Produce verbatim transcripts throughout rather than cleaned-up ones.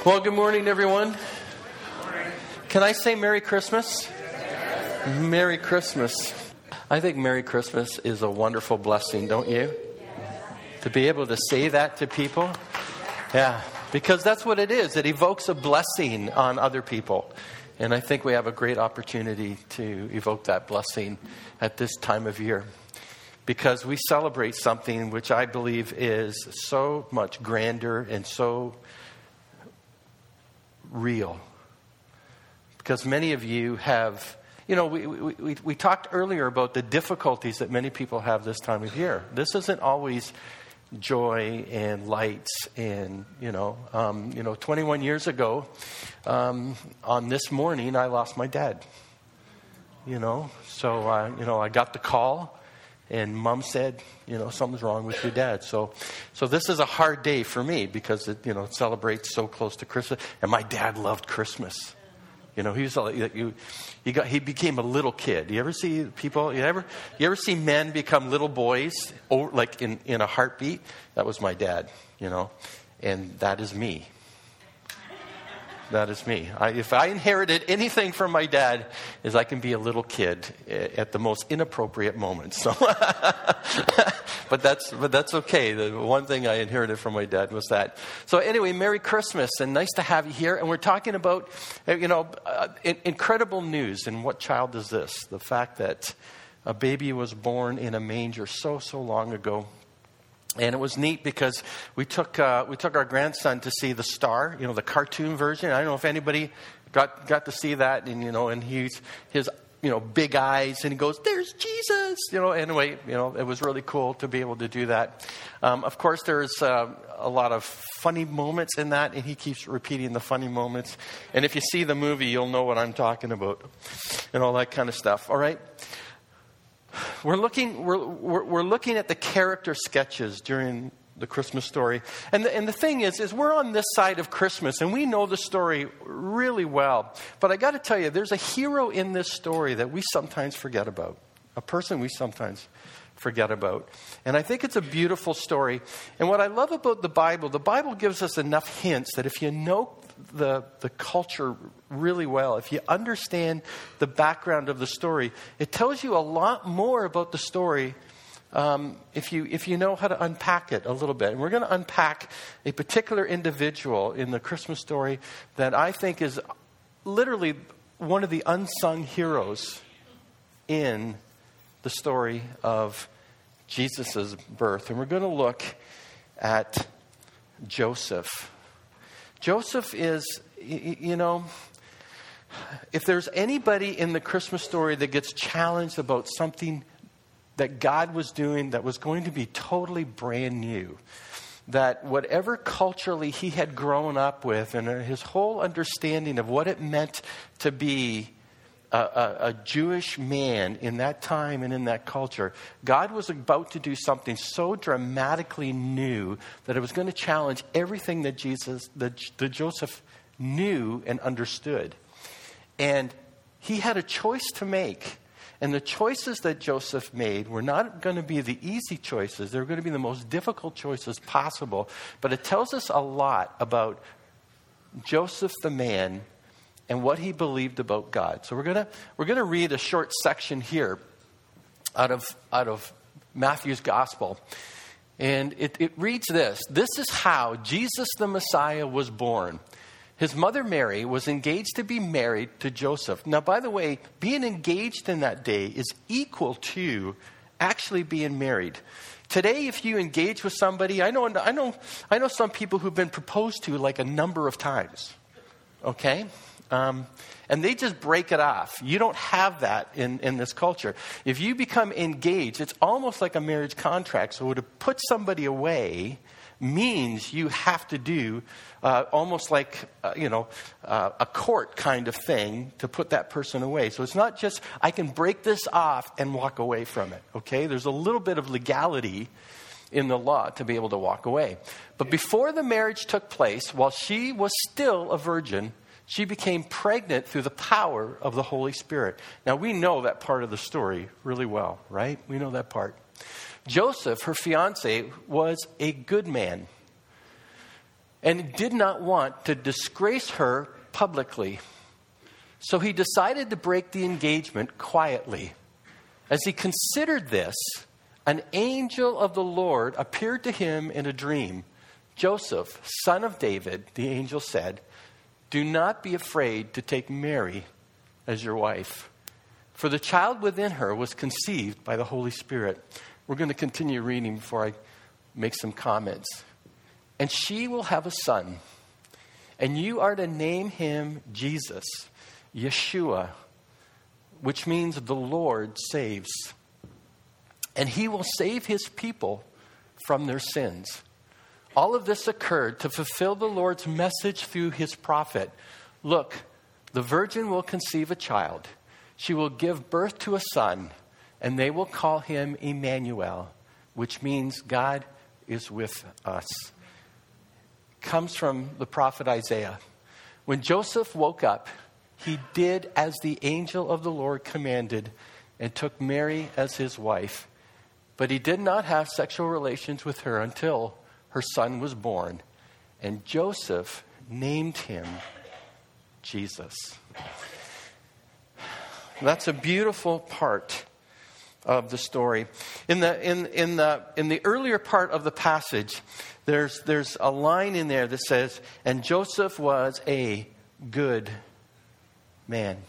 Well, good morning, everyone. Can I say Merry Christmas? Merry Christmas. I think Merry Christmas is a wonderful blessing, don't you? To be able to say that to people. Yeah, because that's what it is. It evokes a blessing on other people. And I think we have a great opportunity to evoke that blessing at this time of year. Because we celebrate something which I believe is so much grander and so real. Because many of you have, you know, we, we, we, we talked earlier about the difficulties that many people have this time of year. This isn't always joy and lights and, you know, um, you know, twenty-one years ago, um, on this morning, I lost my dad, you know. So, uh, you know, I got the call. And Mom said, you know, something's wrong with your dad. So, so this is a hard day for me because it, you know, it celebrates so close to Christmas. And my dad loved Christmas. You know, he was like, you, you got, he became a little kid. You ever see people? You ever, you ever see men become little boys, or like in, in a heartbeat? That was my dad. You know, and that is me. That is me. I, if I inherited anything from my dad, is I can be a little kid at the most inappropriate moments. So, but that's but that's okay. The one thing I inherited from my dad was that. So anyway, Merry Christmas and nice to have you here. And we're talking about, you know, uh, incredible news. And what child is this? The fact that a baby was born in a manger so so long ago. And it was neat because we took uh, we took our grandson to see The Star, you know, the cartoon version. I don't know if anybody got got to see that, and you know, and he's his you know big eyes, and he goes, "There's Jesus," you know. Anyway, you know, it was really cool to be able to do that. Um, of course, there's uh, a lot of funny moments in that, and he keeps repeating the funny moments. And if you see the movie, you'll know what I'm talking about, and all that kind of stuff. All right. We're looking, we're, we're, we're looking at the character sketches during the Christmas story. And the, and the thing is, is we're on this side of Christmas, and we know the story really well. But I got to tell you, there's a hero in this story that we sometimes forget about. A person we sometimes forget about. And I think it's a beautiful story. And what I love about the Bible, the Bible gives us enough hints that if you know the the culture really well, if you understand the background of the story, it tells you a lot more about the story um, if you if you know how to unpack it a little bit. And we're going to unpack a particular individual in the Christmas story that I think is literally one of the unsung heroes in the story of Jesus' birth. And we're going to look at Joseph. Joseph is, you know, if there's anybody in the Christmas story that gets challenged about something that God was doing that was going to be totally brand new, that whatever culturally he had grown up with and his whole understanding of what it meant to be a, a, a Jewish man in that time and in that culture, God was about to do something so dramatically new that it was going to challenge everything that Jesus, that, that Joseph knew and understood. And he had a choice to make. And the choices that Joseph made were not going to be the easy choices. They were going to be the most difficult choices possible. But it tells us a lot about Joseph the man and what he believed about God. So we're gonna we're gonna read a short section here out of out of Matthew's Gospel, and it, it reads this: "This is how Jesus the Messiah was born. His mother Mary was engaged to be married to Joseph." Now, by the way, being engaged in that day is equal to actually being married. Today, if you engage with somebody, I know I know I know some people who've been proposed to like a number of times. Okay. Um, and they just break it off. You don't have that in, in this culture. If you become engaged, it's almost like a marriage contract. So to put somebody away means you have to do uh, almost like, uh, you know, uh, a court kind of thing to put that person away. So it's not just, I can break this off and walk away from it, okay? There's a little bit of legality in the law to be able to walk away. But before the marriage took place, while she was still a virgin, she became pregnant through the power of the Holy Spirit. Now, we know that part of the story really well, right? We know that part. Joseph, her fiancé, was a good man. and did not want to disgrace her publicly. So he decided to break the engagement quietly. As he considered this, an angel of the Lord appeared to him in a dream. "Joseph, son of David," the angel said, "do not be afraid to take Mary as your wife, for the child within her was conceived by the Holy Spirit." We're going to continue reading before I make some comments. "And she will have a son, and you are to name him Jesus, Yeshua, which means the Lord saves. And he will save his people from their sins." All of this occurred to fulfill the Lord's message through his prophet. "Look, the virgin will conceive a child. She will give birth to a son, and they will call him Emmanuel," which means God is with us. Comes from the prophet Isaiah. When Joseph woke up, he did as the angel of the Lord commanded and took Mary as his wife. But he did not have sexual relations with her until her son was born, and Joseph named him Jesus. That's a beautiful part of the story. In the in in the in the earlier part of the passage, there's there's a line in there that says, "And Joseph was a good man."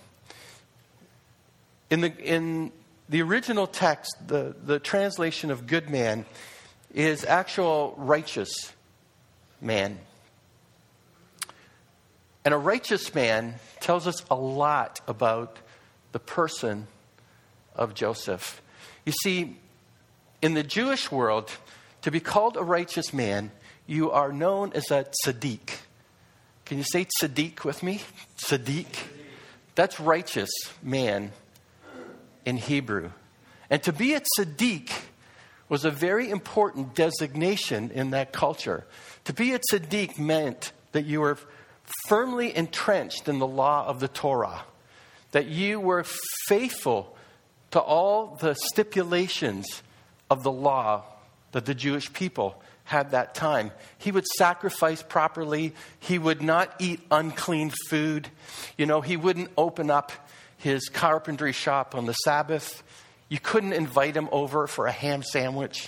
In the in the original text, the, the translation of "good man" is actual righteous man. And a righteous man tells us a lot about the person of Joseph. You see, in the Jewish world, to be called a righteous man, you are known as a tzaddik. Can you say tzaddik with me? Tzaddik. That's righteous man in Hebrew. And to be a tzaddik was a very important designation in that culture. To be a tzaddik meant that you were firmly entrenched in the law of the Torah, that you were faithful to all the stipulations of the law that the Jewish people had that time. He would sacrifice properly. He would not eat unclean food. You know, he wouldn't open up his carpentry shop on the Sabbath. You couldn't invite him over for a ham sandwich.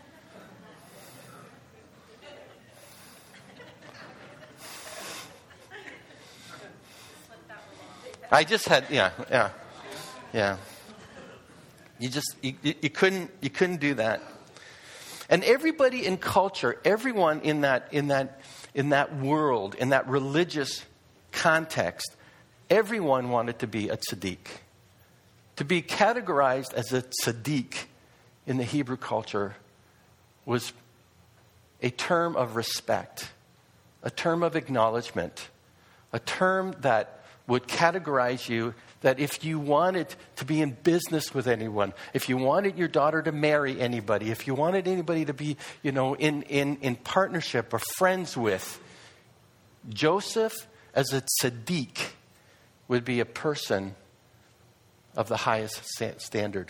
I just had, yeah, yeah, yeah. You just, you, you couldn't, you couldn't do that. And everybody in culture, everyone in that, in that, in that world, in that religious context, everyone wanted to be a tzaddik. To be categorized as a tzaddik in the Hebrew culture was a term of respect, a term of acknowledgement, a term that would categorize you, that if you wanted to be in business with anyone, if you wanted your daughter to marry anybody, if you wanted anybody to be, you know, in, in, in partnership or friends with, Joseph as a tzaddik would be a person of the highest standard.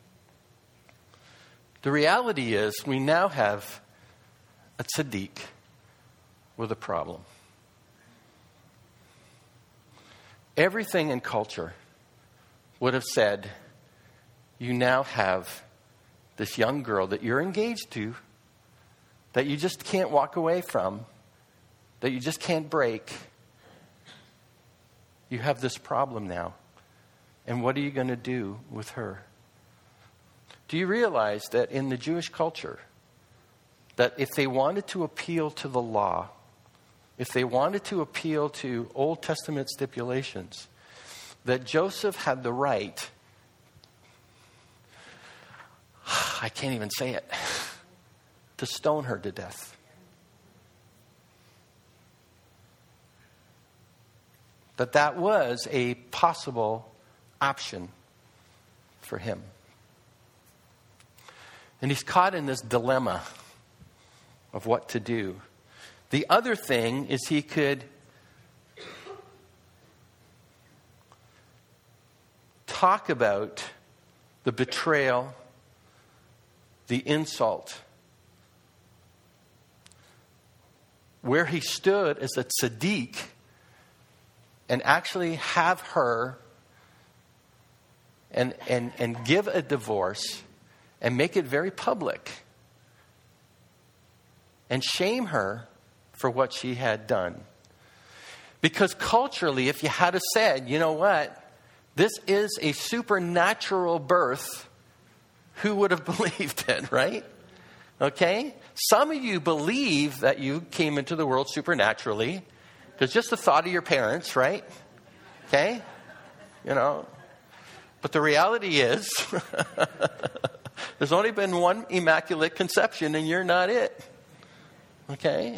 The reality is we now have a tzaddik with a problem. Everything in culture would have said, you now have this young girl that you're engaged to, that you just can't walk away from, that you just can't break. You have this problem now. And what are you going to do with her? Do you realize that in the Jewish culture, that if they wanted to appeal to the law, if they wanted to appeal to Old Testament stipulations, that Joseph had the right, I can't even say it, to stone her to death. That that was a possible option for him. And he's caught in this dilemma of what to do. The other thing is he could talk about the betrayal, the insult, where he stood as a tzaddik and actually have her and, and, and give a divorce and make it very public and shame her for what she had done. Because culturally, if you had said, you know what, this is a supernatural birth, who would have believed it, right? Okay? Some of you believe that you came into the world supernaturally, because just the thought of your parents, right? Okay? You know. But the reality is, there's only been one immaculate conception, and you're not it. Okay?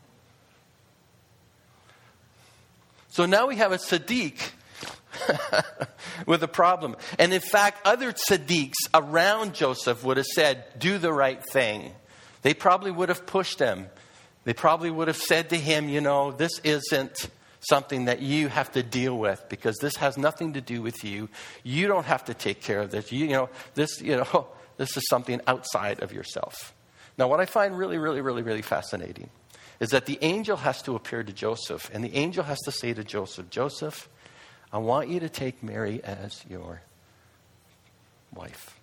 So now we have a tzaddik with a problem. And in fact, other tzaddiks around Joseph would have said, do the right thing. They probably would have pushed him. They probably would have said to him, you know, this isn't something that you have to deal with, because this has nothing to do with you. You don't have to take care of this. You, you know, this, you know, this is something outside of yourself. Now, what I find really, really, really, really fascinating is that the angel has to appear to Joseph, and the angel has to say to Joseph, Joseph, I want you to take Mary as your wife.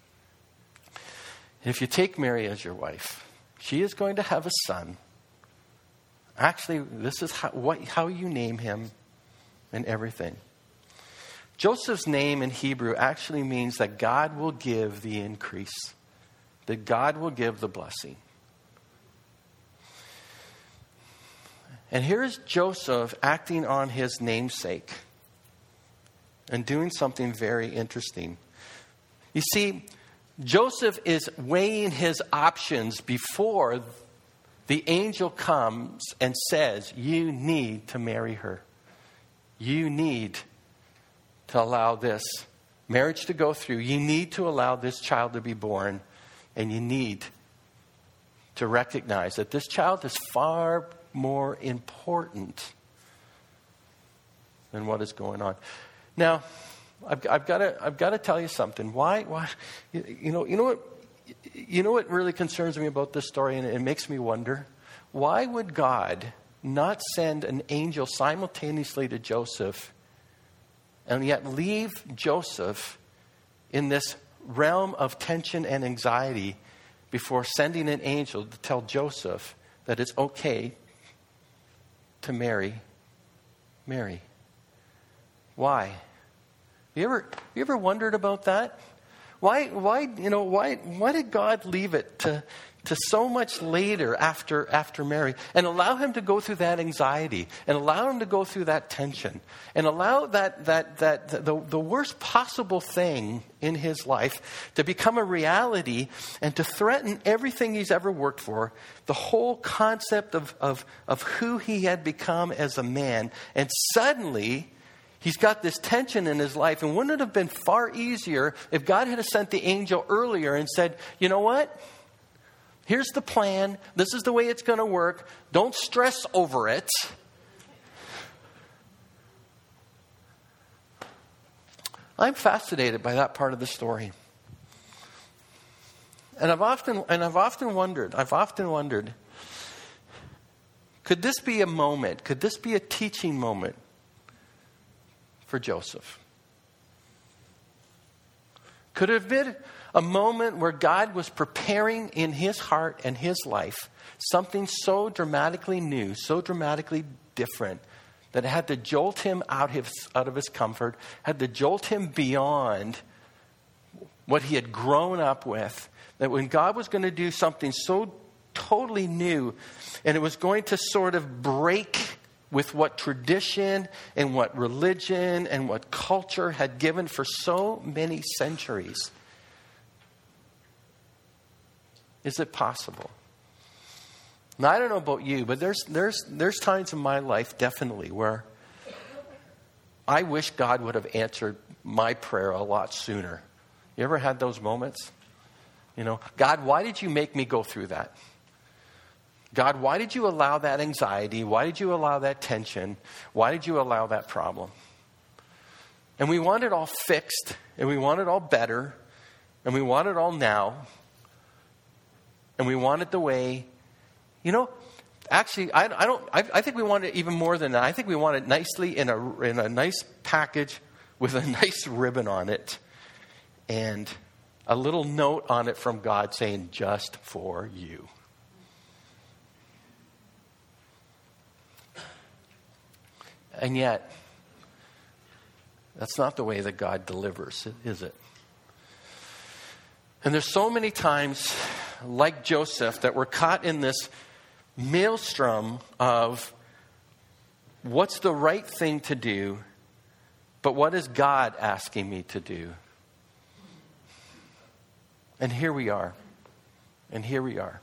And if you take Mary as your wife, she is going to have a son. Actually, this is how, what, how you name him and everything. Joseph's name in Hebrew actually means that God will give the increase, that God will give the blessing. And here's Joseph acting on his namesake and doing something very interesting. You see, Joseph is weighing his options before the angel comes and says, you need to marry her. You need to allow this marriage to go through. You need to allow this child to be born. And you need to recognize that this child is far more important than what is going on. Now, I've, I've got to I've got to tell you something. Why? Why? You know. You know what? You know what really concerns me about this story, and it makes me wonder. Why would God not send an angel simultaneously to Joseph, and yet leave Joseph in this realm of tension and anxiety before sending an angel to tell Joseph that it's okay to marry Mary? Why? You ever you ever wondered about that? Why why you know why why did God leave it to to so much later after after Mary, and allow him to go through that anxiety, and allow him to go through that tension, and allow that that that the, the worst possible thing in his life to become a reality and to threaten everything he's ever worked for, the whole concept of of of who he had become as a man, and suddenly he's got this tension in his life. And wouldn't it have been far easier if God had sent the angel earlier and said, you know what? Here's the plan. This is the way it's going to work. Don't stress over it. I'm fascinated by that part of the story. And I've often and I've often wondered, I've often wondered, could this be a moment? Could this be a teaching moment for Joseph? Could it have been a moment where God was preparing in his heart and his life something so dramatically new, so dramatically different, that it had to jolt him out of his, out of his comfort, had to jolt him beyond what he had grown up with, that when God was going to do something so totally new, and it was going to sort of break with what tradition and what religion and what culture had given for so many centuries. Is it possible? Now, I don't know about you, but there's there's there's times in my life definitely where I wish God would have answered my prayer a lot sooner. You ever had those moments? You know, God, why did you make me go through that? God, why did you allow that anxiety? Why did you allow that tension? Why did you allow that problem? And we want it all fixed, and we want it all better, and we want it all now, and we want it the way, you know, Actually, I, I don't. I, I think we want it even more than that. I think we want it nicely in a in a nice package with a nice ribbon on it, and a little note on it from God saying, "Just for you." And yet, that's not the way that God delivers, is it? And there's so many times, like Joseph, that we're caught in this maelstrom of what's the right thing to do, but what is God asking me to do? And here we are. And here we are.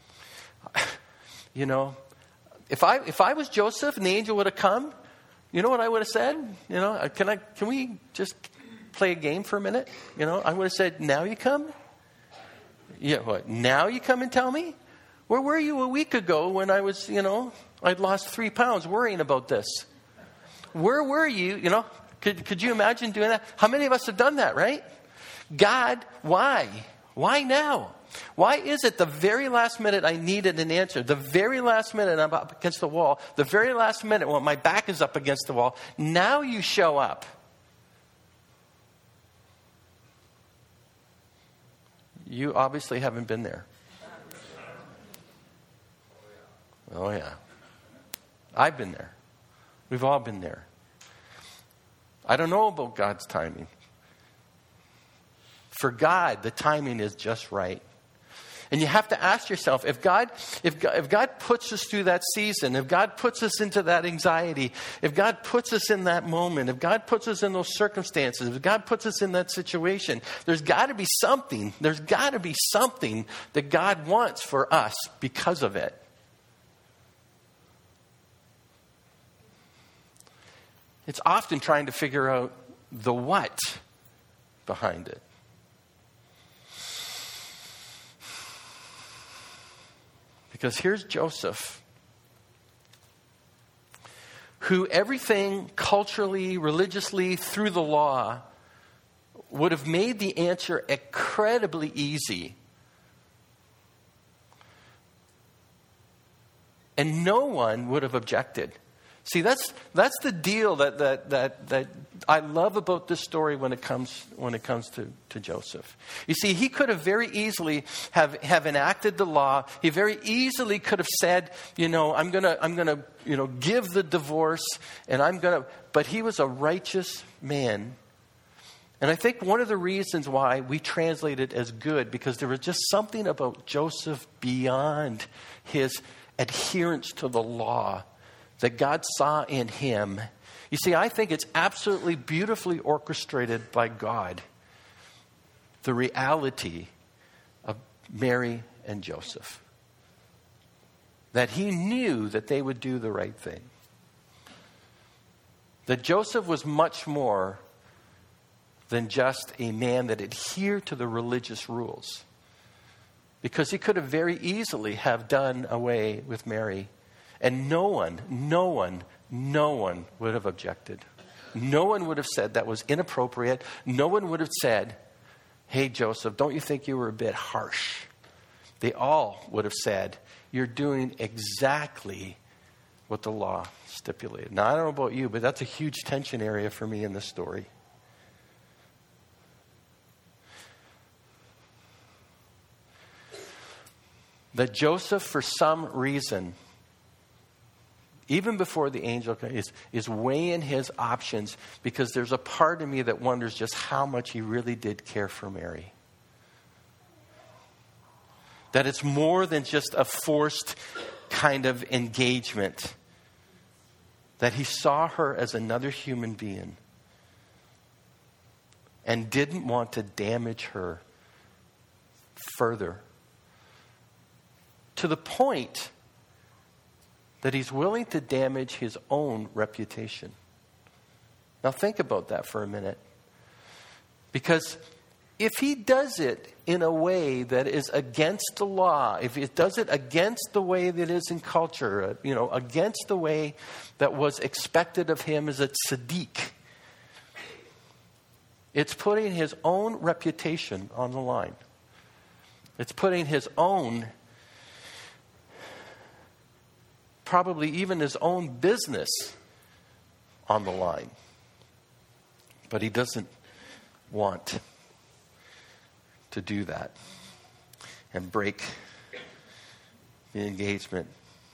You know, if I if I was Joseph and the angel would have come, you know what I would have said? You know, can I can we just play a game for a minute? You know, I would have said, "Now you come? Yeah, what? Now you come and tell me? Where were you a week ago when I was, you know, I'd lost three pounds worrying about this? Where were you? You know, could could you imagine doing that? How many of us have done that, right? God, why? Why now? Why is it the very last minute I needed an answer, the very last minute I'm up against the wall, the very last minute when my back is up against the wall, now you show up? You obviously haven't been there. Oh, yeah. I've been there. We've all been there. I don't know about God's timing. For God, the timing is just right. And you have to ask yourself, if God, if God, if God puts us through that season, if God puts us into that anxiety, if God puts us in that moment, if God puts us in those circumstances, if God puts us in that situation, there's got to be something, there's got to be something that God wants for us because of it. It's often trying to figure out the what behind it. Because here's Joseph, who everything culturally, religiously, through the law, would have made the answer incredibly easy. And no one would have objected. See, that's that's the deal that that that that I love about this story when it comes when it comes to, to Joseph. You see, he could have very easily have, have enacted the law. He very easily could have said, you know, I'm gonna I'm gonna you know give the divorce, and I'm gonna. But he was a righteous man, and I think one of the reasons why we translate it as good, because there was just something about Joseph beyond his adherence to the law that God saw in him. You see, I think it's absolutely beautifully orchestrated by God, the reality of Mary and Joseph. That he knew that they would do the right thing. That Joseph was much more than just a man that adhered to the religious rules. Because he could have very easily have done away with Mary. And no one, no one, no one would have objected. No one would have said that was inappropriate. No one would have said, hey, Joseph, don't you think you were a bit harsh? They all would have said, you're doing exactly what the law stipulated. Now, I don't know about you, but that's a huge tension area for me in this story. That Joseph, for some reason, even before the angel is, is weighing his options, because there's a part of me that wonders just how much he really did care for Mary. That it's more than just a forced kind of engagement. That he saw her as another human being and didn't want to damage her further. To the point that he's willing to damage his own reputation. Now think about that for a minute. Because if he does it in a way that is against the law, if he does it against the way that is in culture, you know, against the way that was expected of him as a tzaddik, it's putting his own reputation on the line. It's putting his own probably even his own business on the line. But he doesn't want to do that and break the engagement.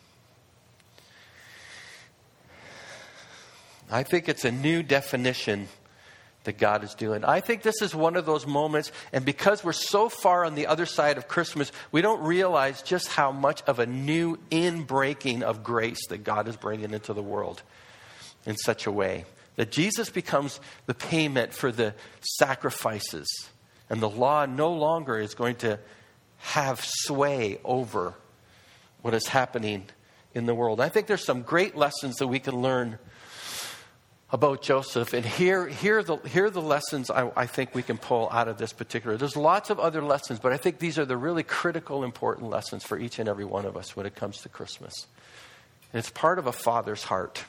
I think it's a new definition that God is doing. I think this is one of those moments, and because we're so far on the other side of Christmas, we don't realize just how much of a new inbreaking of grace that God is bringing into the world in such a way that Jesus becomes the payment for the sacrifices, and the law no longer is going to have sway over what is happening in the world. I think there's some great lessons that we can learn about Joseph. And here, here, are, the, here are the lessons I, I think we can pull out of this particular. There's lots of other lessons, but I think these are the really critical, important lessons for each and every one of us when it comes to Christmas. And it's part of a father's heart.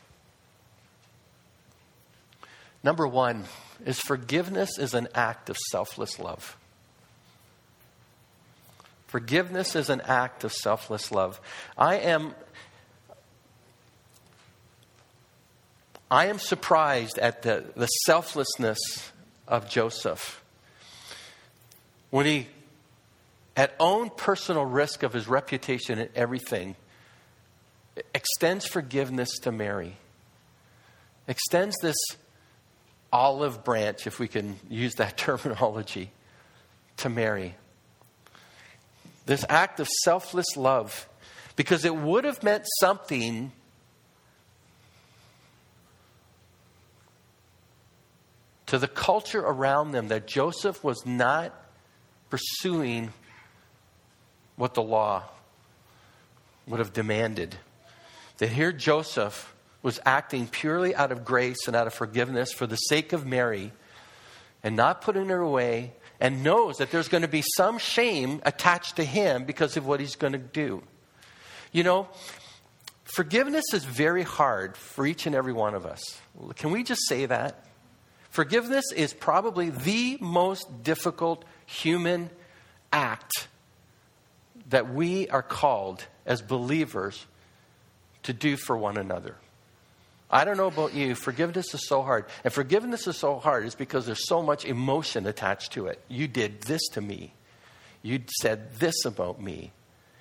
Number one is forgiveness is an act of selfless love. Forgiveness is an act of selfless love. I am... I am surprised at the, the selflessness of Joseph. When he, at own personal risk of his reputation and everything, extends forgiveness to Mary. Extends this olive branch, if we can use that terminology, to Mary. This act of selfless love. Because it would have meant something to the culture around them that Joseph was not pursuing what the law would have demanded. That here Joseph was acting purely out of grace and out of forgiveness for the sake of Mary and not putting her away, and knows that there's going to be some shame attached to him because of what he's going to do. You know, forgiveness is very hard for each and every one of us. Can we just say that? Forgiveness is probably the most difficult human act that we are called as believers to do for one another. I don't know about you, forgiveness is so hard. And forgiveness is so hard is because there's so much emotion attached to it. You did this to me. You said this about me.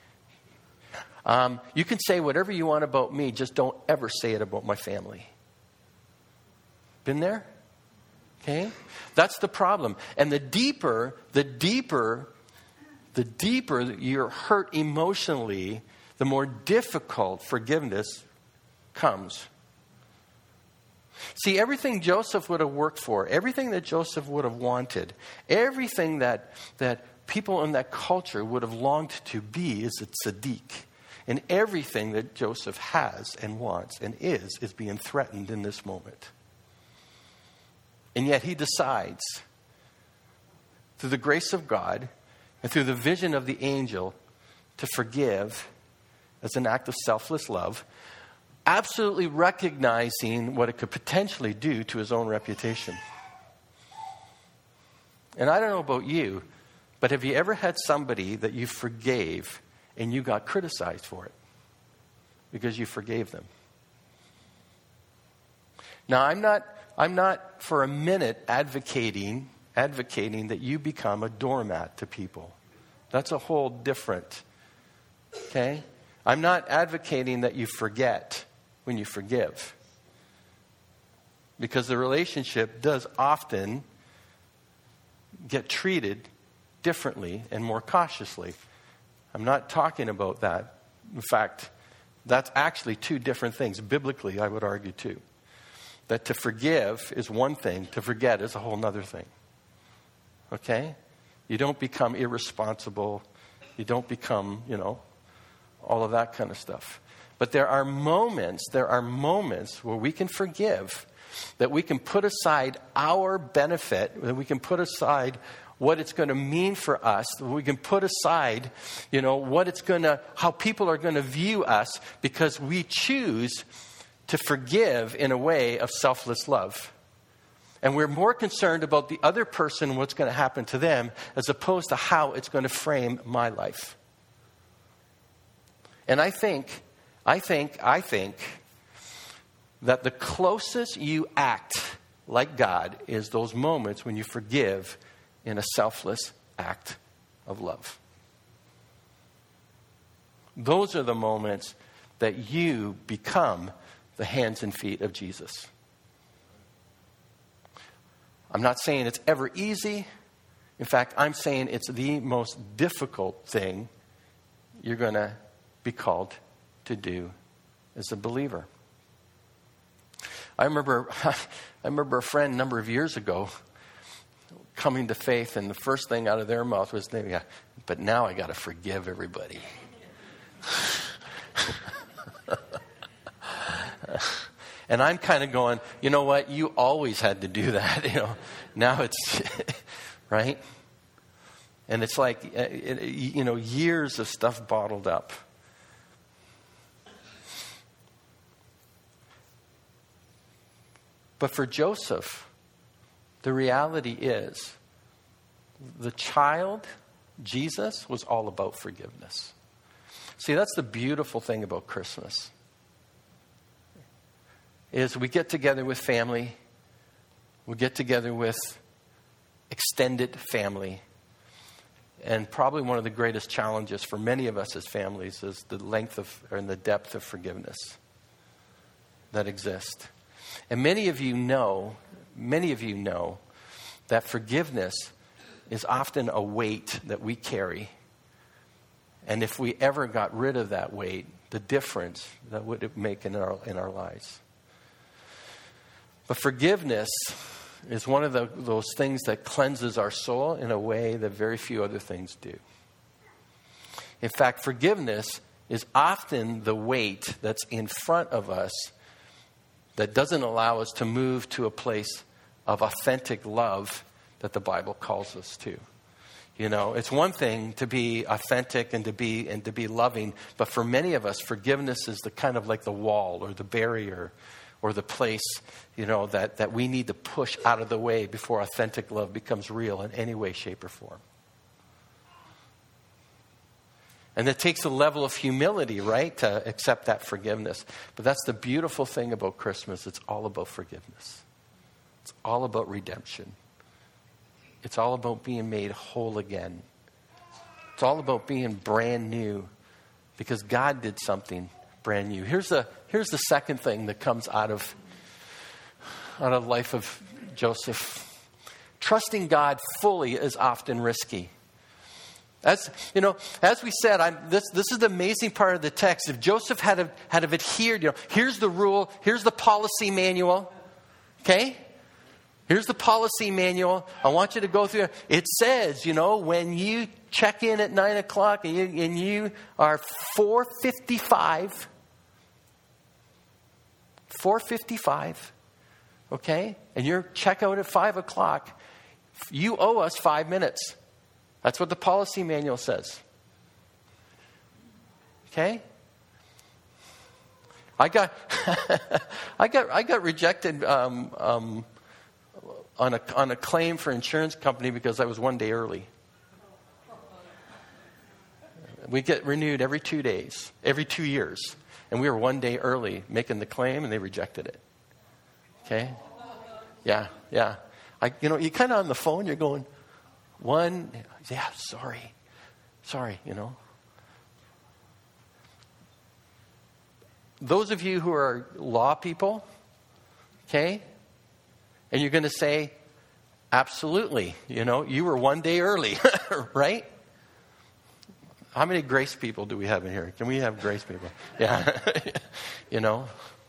Um, you can say whatever you want about me, just don't ever say it about my family. Been there? Okay? That's the problem. And the deeper, the deeper, the deeper you're hurt emotionally, the more difficult forgiveness comes. See, everything Joseph would have worked for, everything that Joseph would have wanted, everything that, that people in that culture would have longed to be is a tzaddik. And everything that Joseph has and wants and is, is being threatened in this moment. And yet he decides, through the grace of God and through the vision of the angel, to forgive as an act of selfless love, absolutely recognizing what it could potentially do to his own reputation. And I don't know about you, but have you ever had somebody that you forgave and you got criticized for it because you forgave them? Now, I'm not... I'm not for a minute advocating advocating that you become a doormat to people. That's a whole different, okay? I'm not advocating that you forget when you forgive. Because the relationship does often get treated differently and more cautiously. I'm not talking about that. In fact, that's actually two different things. Biblically, I would argue too. That to forgive is one thing, to forget is a whole other thing. Okay? You don't become irresponsible. You don't become, you know, all of that kind of stuff. But there are moments, there are moments where we can forgive, that we can put aside our benefit, that we can put aside what it's going to mean for us, that we can put aside, you know, what it's going to, how people are going to view us, because we choose to forgive in a way of selfless love. And we're more concerned about the other person, what's going to happen to them, as opposed to how it's going to frame my life. And I think, I think, I think that the closest you act like God is those moments when you forgive in a selfless act of love. Those are the moments that you become the hands and feet of Jesus. I'm not saying it's ever easy. In fact, I'm saying it's the most difficult thing you're going to be called to do as a believer. I remember, I remember a friend a number of years ago coming to faith, and the first thing out of their mouth was, "Yeah, but now I got to forgive everybody." And I'm kind of going, you know what? You always had to do that. You know, now it's right. And it's like, you know, years of stuff bottled up. But for Joseph, the reality is, the child, Jesus, was all about forgiveness. See, that's the beautiful thing about Christmas. Is we get together with family. We get together with extended family. And probably one of the greatest challenges for many of us as families is the length of, or the depth of forgiveness that exists. And many of you know, many of you know that forgiveness is often a weight that we carry. And if we ever got rid of that weight, the difference that would it make in our in our lives. But forgiveness is one of the, those things that cleanses our soul in a way that very few other things do. In fact, forgiveness is often the weight that's in front of us that doesn't allow us to move to a place of authentic love that the Bible calls us to. You know, it's one thing to be authentic and to be and to be loving, but for many of us, forgiveness is the kind of like the wall or the barrier or the place, you know, that, that we need to push out of the way before authentic love becomes real in any way, shape, or form. And it takes a level of humility, right, to accept that forgiveness. But that's the beautiful thing about Christmas. It's all about forgiveness. It's all about redemption. It's all about being made whole again. It's all about being brand new because God did something brand new. Here's the here's the second thing that comes out of out of the life of Joseph. Trusting God fully is often risky. As you know, as we said, I'm, this this is the amazing part of the text. If Joseph had have, had have adhered, you know, here's the rule, here's the policy manual. Okay? Here's the policy manual. I want you to go through it. It says, you know, when you check in at nine o'clock and you, and you are four fifty-five, four fifty-five, okay, and you're check out at five o'clock, you owe us five minutes. That's what the policy manual says. Okay? I got, I got, I got rejected um, um, on a on a claim for insurance company because I was one day early. We get renewed every two days, every two years, and we were one day early making the claim, and they rejected it. Okay? Yeah, yeah. I, you know, you kind of on the phone, you're going, one, yeah, sorry, sorry, you know. Those of you who are law people, okay, and you're going to say, absolutely, you know, you were one day early, right? How many grace people do we have in here? Can we have grace people? Yeah, you know.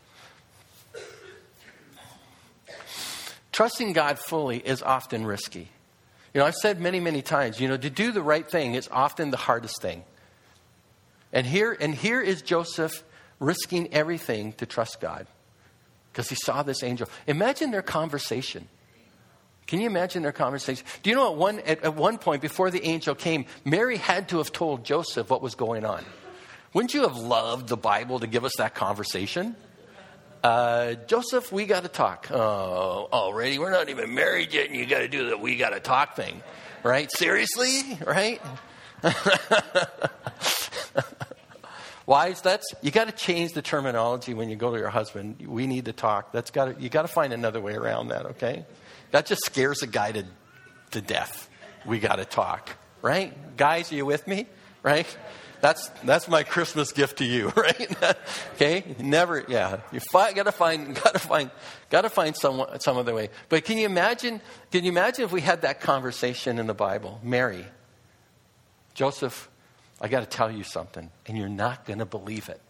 Trusting God fully is often risky. You know, I've said many, many times, you know, to do the right thing is often the hardest thing. And here, and here is Joseph risking everything to trust God because he saw this angel. Imagine their conversation. Can you imagine their conversation? Do you know at one, at, at one point before the angel came, Mary had to have told Joseph what was going on. Wouldn't you have loved the Bible to give us that conversation? Uh, Joseph, we got to talk. Oh, already? We're not even married yet, and you got to do the we got to talk thing. Right? Seriously? Right? Wives, that's you got to change the terminology when you go to your husband. We need to talk. That's got to, you got to find another way around that, okay? That just scares a guy to, to death. We got to talk, right? Guys, are you with me? Right? That's that's my Christmas gift to you, right? Okay? Never, yeah. You fi- got to find, got to find, got to find some some other way. But can you imagine? Can you imagine if we had that conversation in the Bible? Mary, Joseph, I got to tell you something, and you're not going to believe it.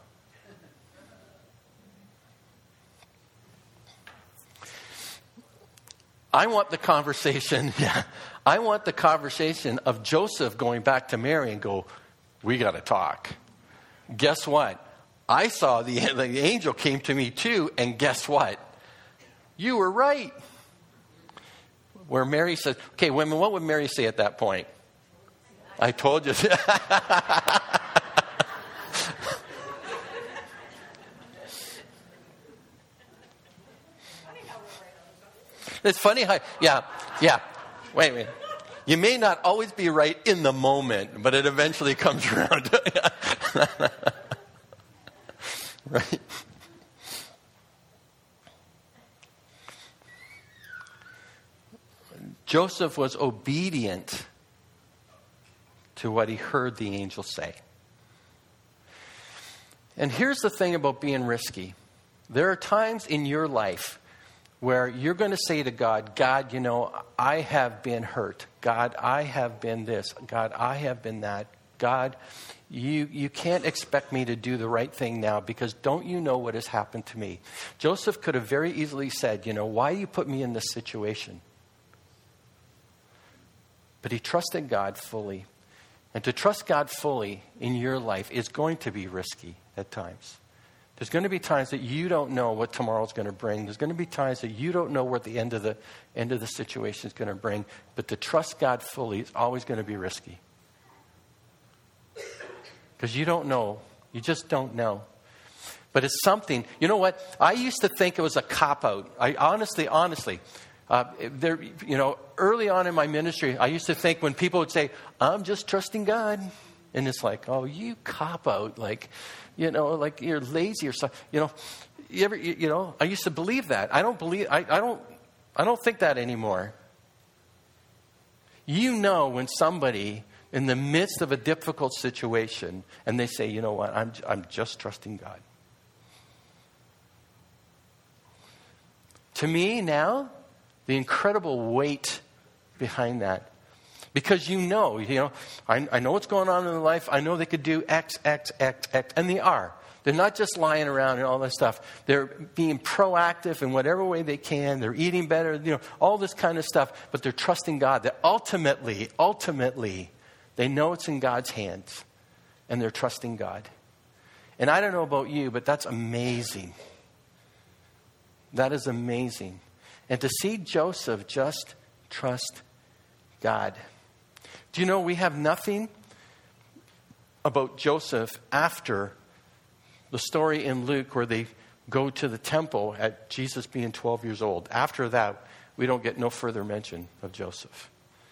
I want the conversation, yeah, I want the conversation of Joseph going back to Mary and go, we got to talk. Guess what? I saw the, the angel came to me too, and guess what? You were right. Where Mary said, okay, women, what would Mary say at that point? I told you. It's funny how, yeah, yeah. Wait a minute. You may not always be right in the moment, but it eventually comes around. Right? Joseph was obedient to what he heard the angel say. And here's the thing about being risky. There are times in your life where you're going to say to God, God, you know, I have been hurt. God, I have been this. God, I have been that. God, you, you can't expect me to do the right thing now because don't you know what has happened to me? Joseph could have very easily said, you know, why you put me in this situation? But he trusted God fully. And to trust God fully in your life is going to be risky at times. There's going to be times that you don't know what tomorrow's going to bring. There's going to be times that you don't know what the end of the end of the situation is going to bring. But to trust God fully is always going to be risky. Because you don't know. You just don't know. But it's something. You know what? I used to think it was a cop-out. I honestly, honestly, uh, there, you know, early on in my ministry, I used to think when people would say, I'm just trusting God. And it's like, oh, you cop-out. Like, you know, like you're lazy or something. You know, you ever, you, you know, I used to believe that. I don't believe, I, I don't, I don't think that anymore. You know when somebody in the midst of a difficult situation and they say, you know what, I'm, I'm just trusting God. To me now, the incredible weight behind that. Because you know, you know, I, I know what's going on in their life. I know they could do X, X, X, X. And they are. They're not just lying around and all this stuff. They're being proactive in whatever way they can. They're eating better, you know, all this kind of stuff. But they're trusting God. That ultimately, ultimately, they know it's in God's hands. And they're trusting God. And I don't know about you, but that's amazing. That is amazing. And to see Joseph just trust God. Do you know we have nothing about Joseph after the story in Luke where they go to the temple at Jesus being twelve years old. After that, we don't get no further mention of Joseph.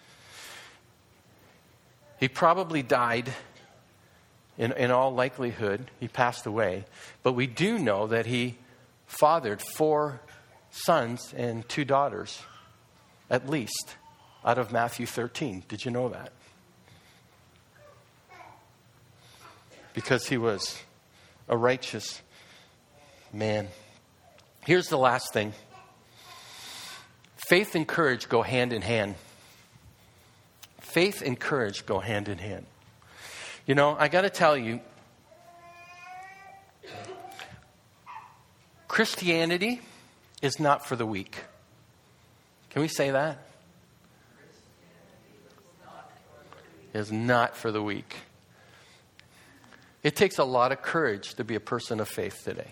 He probably died in, in all likelihood. He passed away. But we do know that he fathered four sons and two daughters, at least, out of Matthew thirteen. Did you know that? Because he was a righteous man. Here's the last thing. Faith and courage go hand in hand. Faith and courage go hand in hand. You know, I got to tell you, Christianity is not for the weak. Can we say that? Is not for the weak. It takes a lot of courage to be a person of faith today.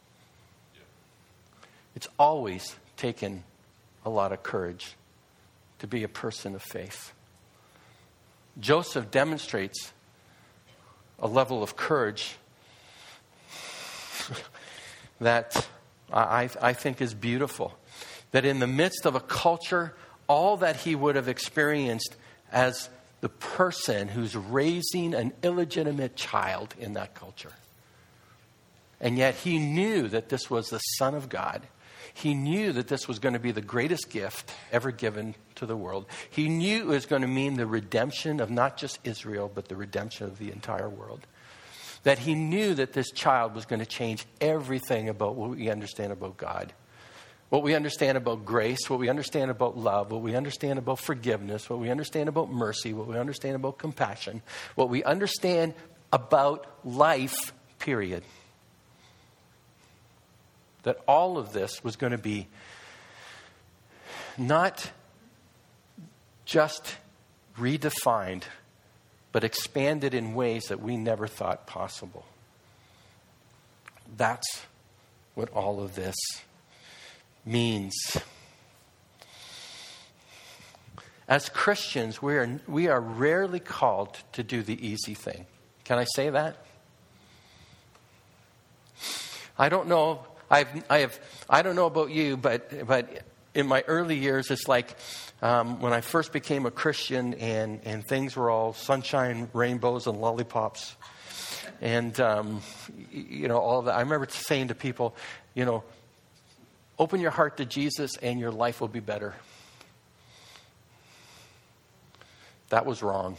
It's always taken a lot of courage to be a person of faith. Joseph demonstrates a level of courage that I, I think is beautiful. That in the midst of a culture, all that he would have experienced as the person who's raising an illegitimate child in that culture. And yet he knew that this was the Son of God. He knew that this was going to be the greatest gift ever given to the world. He knew it was going to mean the redemption of not just Israel, but the redemption of the entire world. That he knew that this child was going to change everything about what we understand about God. What we understand about grace, what we understand about love, what we understand about forgiveness, what we understand about mercy, what we understand about compassion, what we understand about life, period. That all of this was going to be not just redefined, but expanded in ways that we never thought possible. That's what all of this means. As Christians, we are, we are rarely called to do the easy thing. Can I say that? I don't know. I've, I have. I don't know about you, but but in my early years, it's like um, when I first became a Christian, and and things were all sunshine, rainbows, and lollipops, and um, you know all of that. I remember saying to people, you know, open your heart to Jesus, and your life will be better. That was wrong.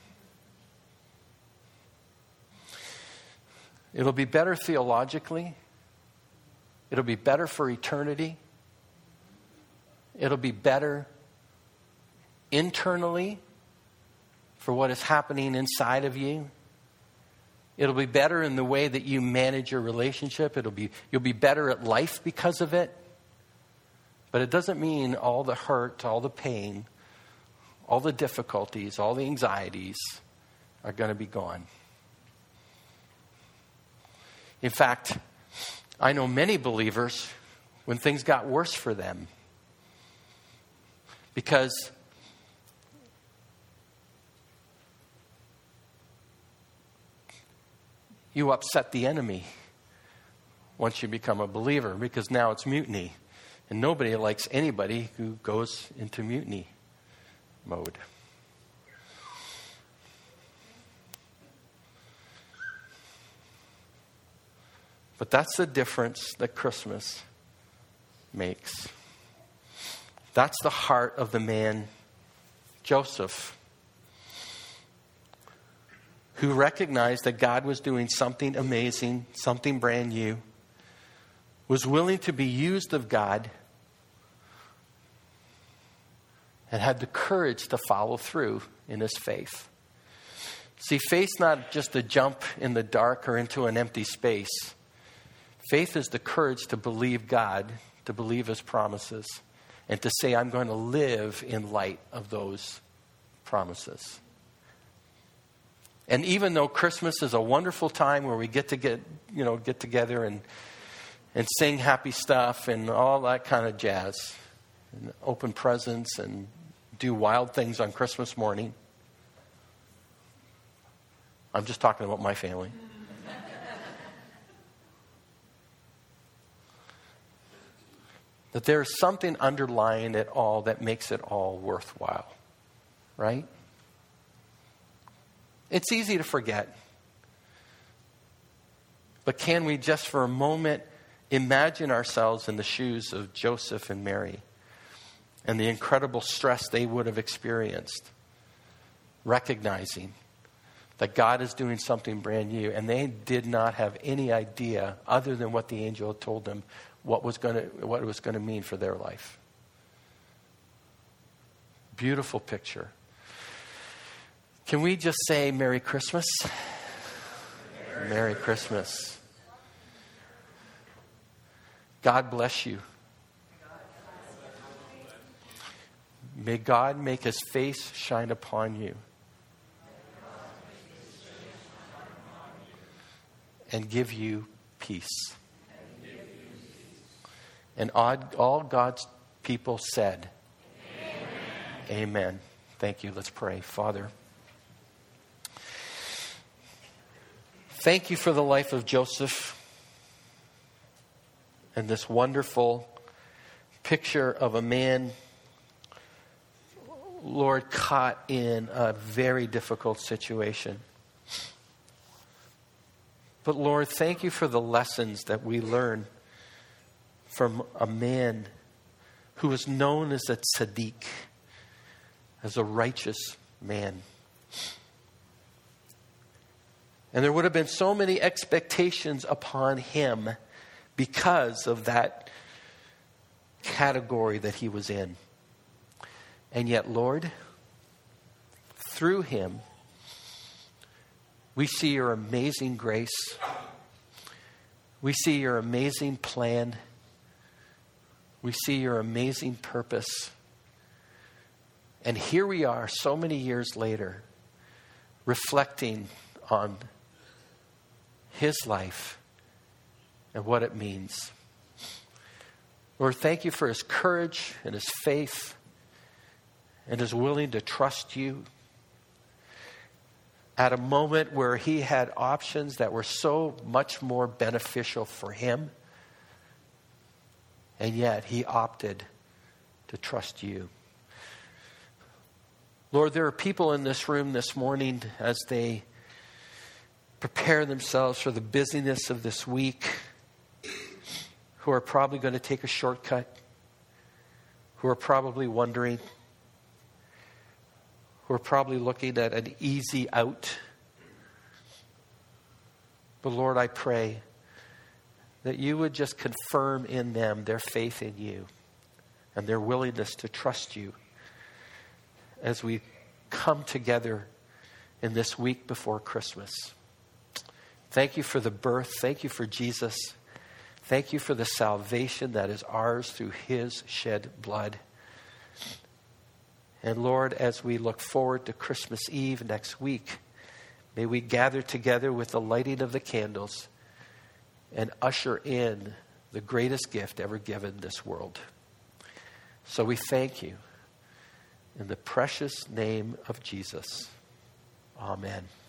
It'll be better theologically. It'll be better for eternity. It'll be better internally for what is happening inside of you. It'll be better in the way that you manage your relationship. It'll be you'll be better at life because of it. But it doesn't mean all the hurt, all the pain, all the difficulties, all the anxieties are going to be gone. In fact, I know many believers when things got worse for them because you upset the enemy once you become a believer, because now it's mutiny. And nobody likes anybody who goes into mutiny mode. But that's the difference that Christmas makes. That's the heart of the man, Joseph, who recognized that God was doing something amazing, something brand new, was willing to be used of God, and had the courage to follow through in his faith. See, faith's not just a jump in the dark or into an empty space. Faith is the courage to believe God, to believe his promises, and to say, I'm going to live in light of those promises. And even though Christmas is a wonderful time where we get to get, you know, get together and and sing happy stuff and all that kind of jazz, and open presents and do wild things on Christmas morning. I'm just talking about my family. That there's something underlying it all that makes it all worthwhile, right? It's easy to forget. But can we just for a moment imagine ourselves in the shoes of Joseph and Mary and the incredible stress they would have experienced, recognizing that God is doing something brand new, and they did not have any idea other than what the angel had told them what was going to what it was going to mean for their life. Beautiful picture. Can we just say Merry Christmas? Merry, Merry Christmas. Christmas. God bless you. May God make his face shine upon you and give you peace. And all God's people said, Amen. Amen. Thank you. Let's pray. Father, thank you for the life of Joseph and this wonderful picture of a man Lord, caught in a very difficult situation. But Lord, thank you for the lessons that we learn from a man who was known as a tzaddik, as a righteous man. And there would have been so many expectations upon him because of that category that he was in. And yet, Lord, through him, we see your amazing grace. We see your amazing plan. We see your amazing purpose. And here we are so many years later, reflecting on his life and what it means. Lord, thank you for his courage and his faith and his willing to trust you at a moment where he had options that were so much more beneficial for him, and yet he opted to trust you. Lord, there are people in this room this morning as they prepare themselves for the busyness of this week, who are probably going to take a shortcut, who are probably wondering, who are probably looking at an easy out. But Lord, I pray that you would just confirm in them their faith in you and their willingness to trust you as we come together in this week before Christmas. Thank you for the birth. Thank you for Jesus. Thank you for the salvation that is ours through his shed blood. And Lord, as we look forward to Christmas Eve next week, may we gather together with the lighting of the candles and usher in the greatest gift ever given this world. So we thank you in the precious name of Jesus. Amen.